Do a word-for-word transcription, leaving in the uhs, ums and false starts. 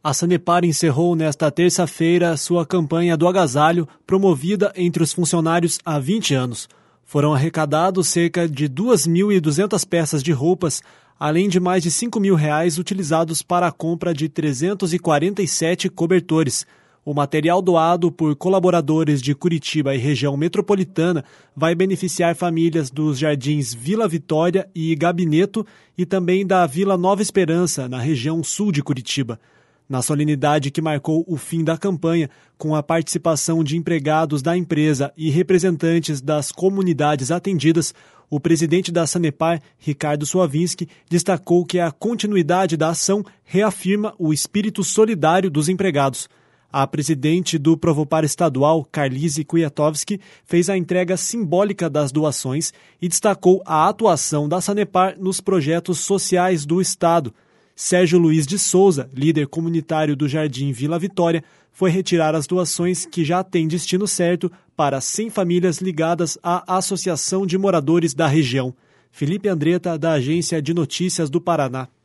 A Sanepar encerrou nesta terça-feira sua campanha do agasalho, promovida entre os funcionários há vinte anos. Foram arrecadados cerca de duas mil e duzentas peças de roupas, além de mais de cinco mil reais utilizados para a compra de trezentos e quarenta e sete cobertores. O material doado por colaboradores de Curitiba e região metropolitana vai beneficiar famílias dos jardins Vila Vitória e Gabineto e também da Vila Nova Esperança, na região sul de Curitiba. Na solenidade que marcou o fim da campanha, com a participação de empregados da empresa e representantes das comunidades atendidas, o presidente da Sanepar, Ricardo Suavinski, destacou que a continuidade da ação reafirma o espírito solidário dos empregados. A presidente do Provopar Estadual, Carlise Kwiatkowski, fez a entrega simbólica das doações e destacou a atuação da Sanepar nos projetos sociais do Estado. Sérgio Luiz de Souza, líder comunitário do Jardim Vila Vitória, foi retirar as doações que já têm destino certo para cem famílias ligadas à Associação de Moradores da região. Felipe Andretta, da Agência de Notícias do Paraná.